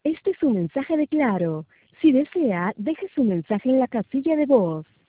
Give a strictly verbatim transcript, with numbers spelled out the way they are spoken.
Este es un mensaje de Claro. Si desea, deje su mensaje en la casilla de voz.